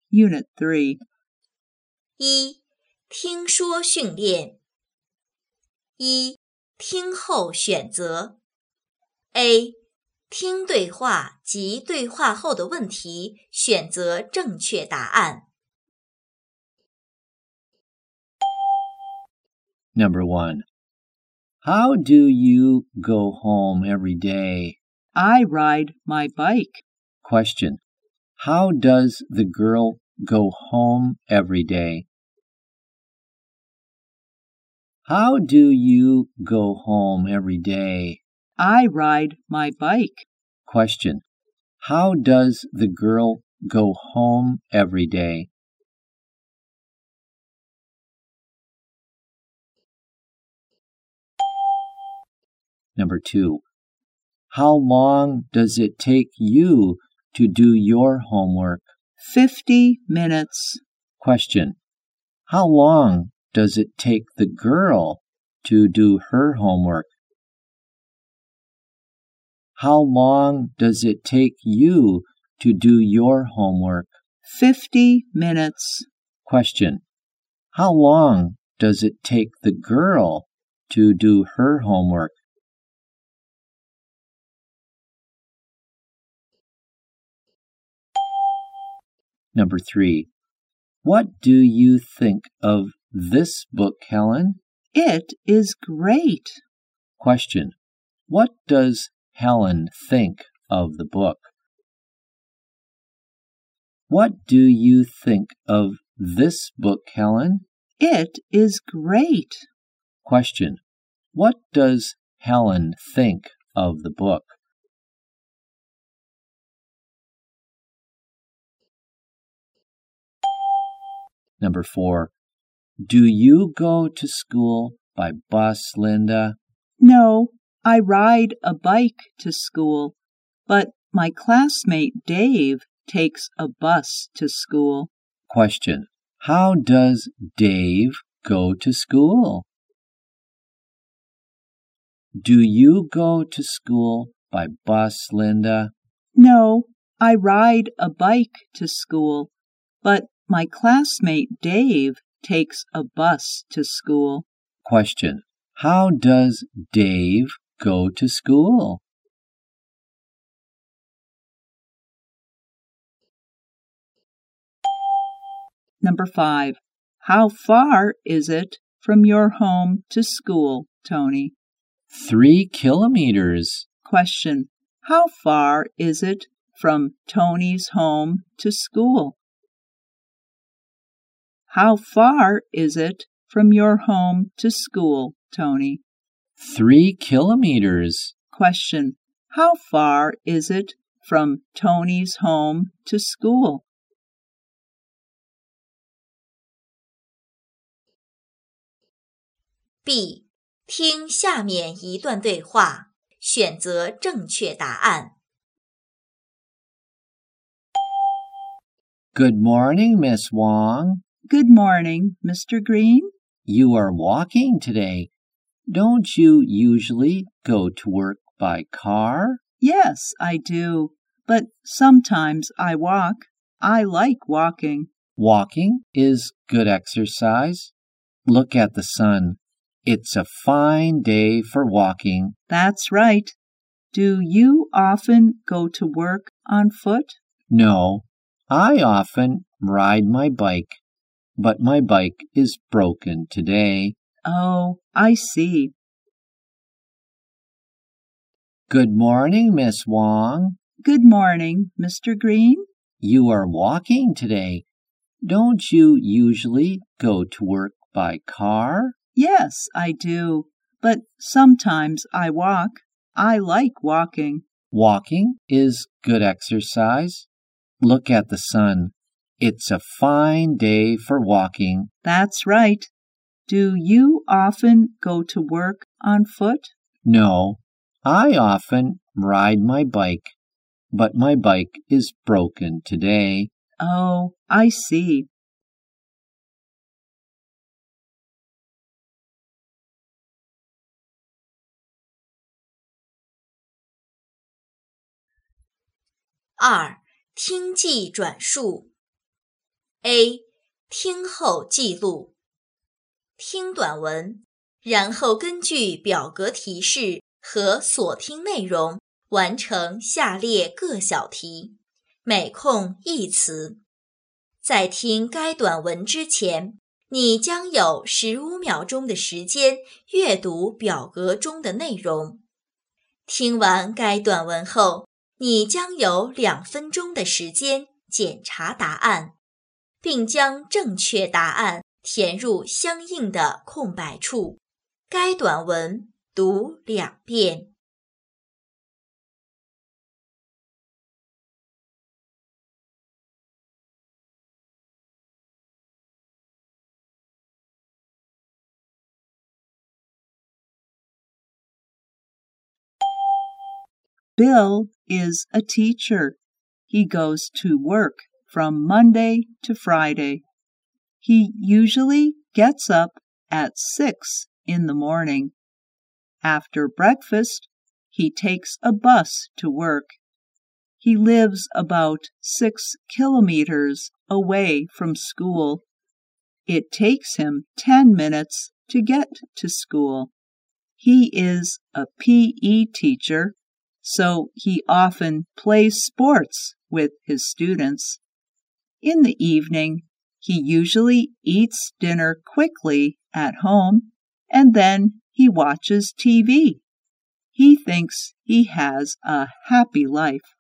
Unit 3. 一、听说训练。一、听后选择。A、听对话及对话后的问题，选择正确答案。 Number 1. How do you go home every day? I ride my bike. Question. How does the girl go home every day? How do you go home every day? I ride my bike. Question. How does the girl go home every day? Number 2. How long does it take you to do your homework? 50 minutes. Question. How long does it take the girl to do her homework? How long does it take you to do your homework? 50 minutes. Question. How long does it take the girl to do her homework? Number 3. What do you think of this book, Helen? It is great. Question. What does Helen think of the book? What do you think of this book, Helen? It is great. Question. What does Helen think of the book? Number 4. Do you go to school by bus, Linda? No, I ride a bike to school, but my classmate Dave takes a bus to school. Question. How does Dave go to school? Do you go to school by bus, Linda? No, I ride a bike to school, but my classmate Dave takes a bus to school. Question. How does Dave go to school? Number 5. How far is it from your home to school, Tony? 3 kilometers. Question. How far is it from Tony's home to school? How far is it from your home to school, Tony? 3 kilometers. Question. How far is it from Tony's home to school? B. 听下面一段对话，选择正确答案。 Good morning, Miss Wong. Good morning, Mr. Green. You are walking today. Don't you usually go to work by car? Yes, I do, but sometimes I walk. I like walking. Walking is good exercise. Look at the sun. It's a fine day for walking. That's right. Do you often go to work on foot? No, I often ride my bike, but my bike is broken today. Oh, I see. Good morning, Miss Wong. Good morning, Mr. Green. You are walking today. Don't you usually go to work by car? Yes, I do, but sometimes I walk. I like walking. Walking is good exercise. Look at the sun. It's a fine day for walking. That's right. Do you often go to work on foot? No, I often ride my bike, but my bike is broken today. Oh, I see. (2) 听记转述。 A. 听后记录。听短文，然后根据表格提示和所听内容完成下列各小题，每空1词。在听该短文之前，你将有15秒钟的时间阅读表格中的内容。听完该短文后，你将有2分钟的时间检查答案，并将正确答案填入相应的空白处。该短文读2遍。 Bill is a teacher. He goes to work from Monday to Friday. He usually gets up at 6 in the morning. After breakfast, he takes a bus to work. He lives about 6 kilometers away from school. It takes him 10 minutes to get to school. He is a PE teacher, so he often plays sports with his students. In the evening, he usually eats dinner quickly at home, and then he watches TV. He thinks he has a happy life.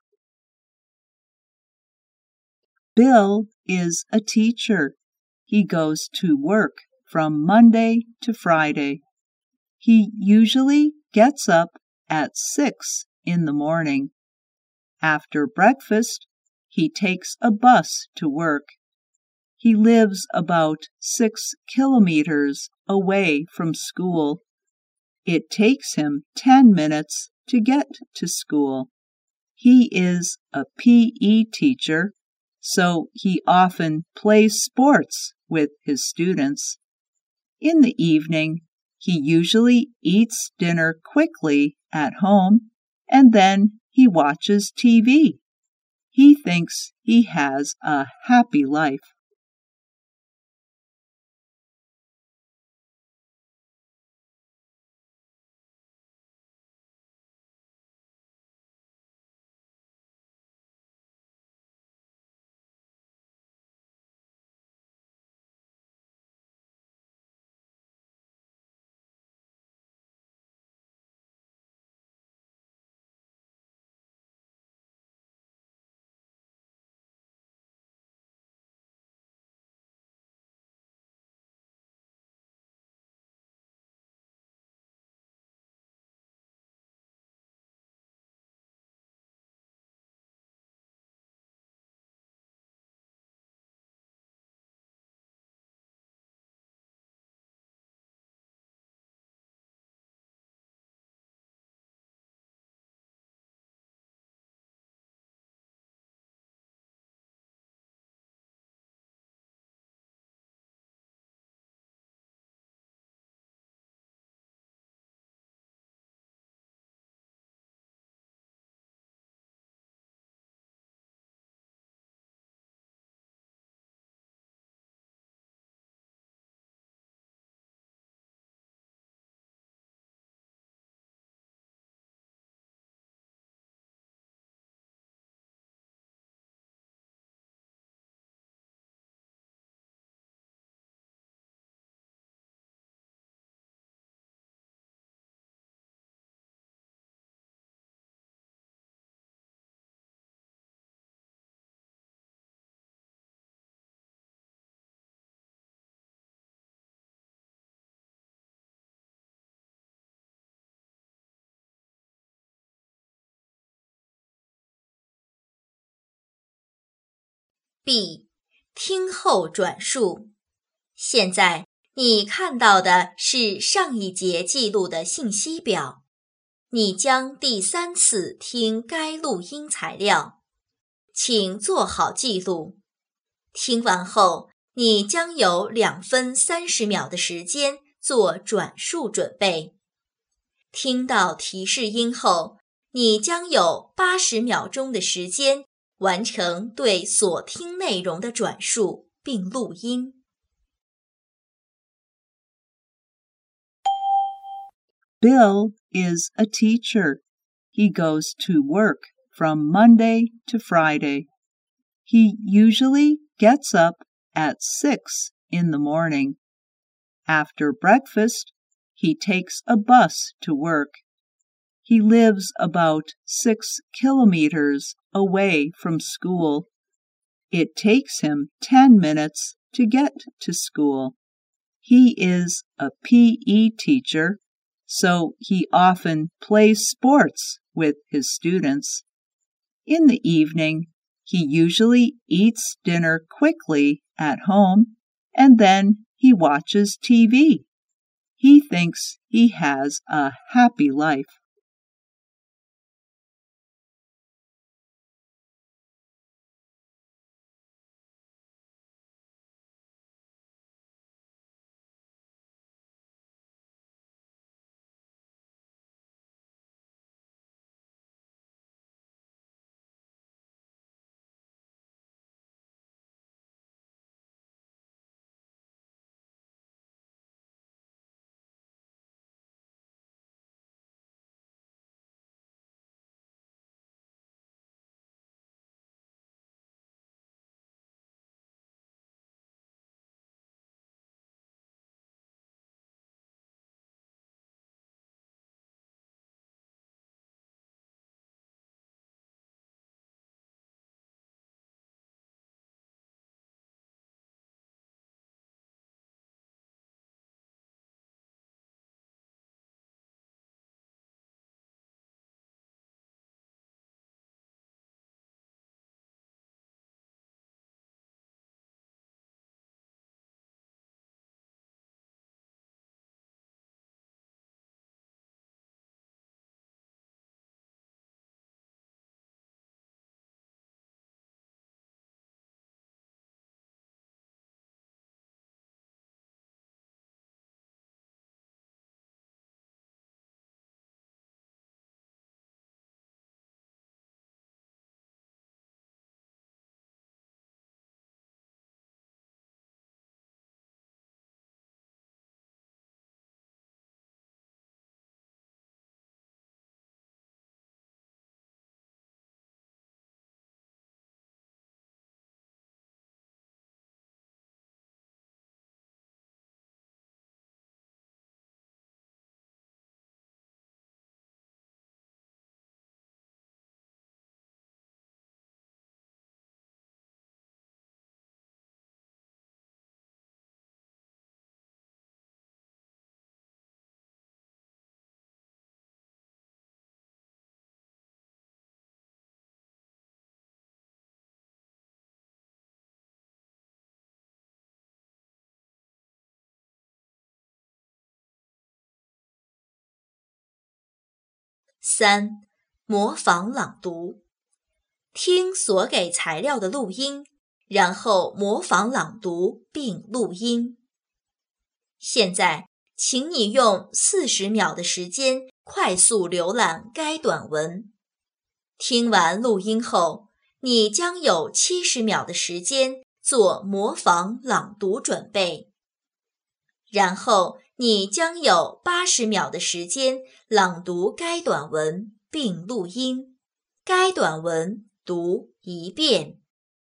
Bill is a teacher. He goes to work from Monday to Friday. He usually gets up at 6 in the morning. After breakfast, he takes a bus to work. He lives about 6 kilometers away from school. It takes him 10 minutes to get to school. He is a PE teacher, so he often plays sports with his students. In the evening, he usually eats dinner quickly at home, and then he watches TV. He thinks he has a happy life. B. 听后转述。现在你看到的是上一节记录的信息表，你将第3次听该录音材料，请做好记录。听完后，你将有2分30秒的时间做转述准备。听到提示音后，你将有80秒钟的时间完成对所听内容的转述， 并录音。 Bill is a teacher. He goes to work from Monday to Friday. He usually gets up at 6 in the morning. After breakfast, he takes a bus to work. He lives about 6 kilometers away from school. It takes him 10 minutes to get to school. He is a PE teacher, so he often plays sports with his students. In the evening, he usually eats dinner quickly at home, and then he watches TV. He thinks he has a happy life. 3. 模仿朗读。听所给材料的录音，然后模仿朗读并录音。现在，请你用40秒的时间快速浏览该短文。听完录音后，你将有70秒的时间做模仿朗读准备。然后你将有80秒的时间朗读该短文并录音，该短文读1遍。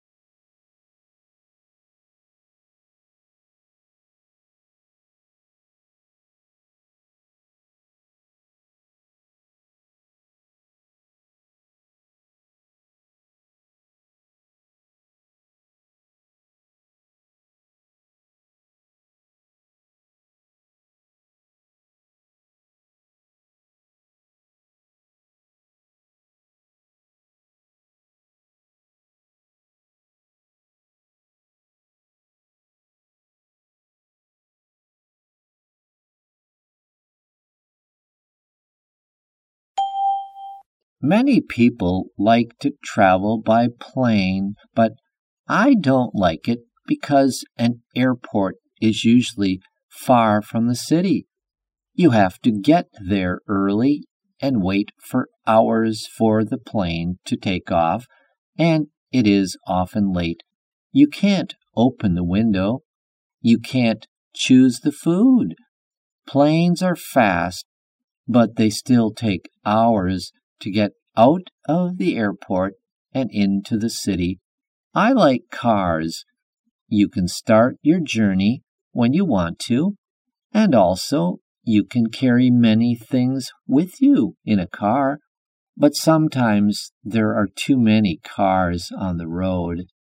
Many people like to travel by plane, but I don't like it because an airport is usually far from the city. You have to get there early and wait for hours for the plane to take off, and it is often late. You can't open the window. You can't choose the food. Planes are fast, but they still take hours to get out of the airport and into the city. I like cars. You can start your journey when you want to, and also you can carry many things with you in a car, but sometimes there are too many cars on the road.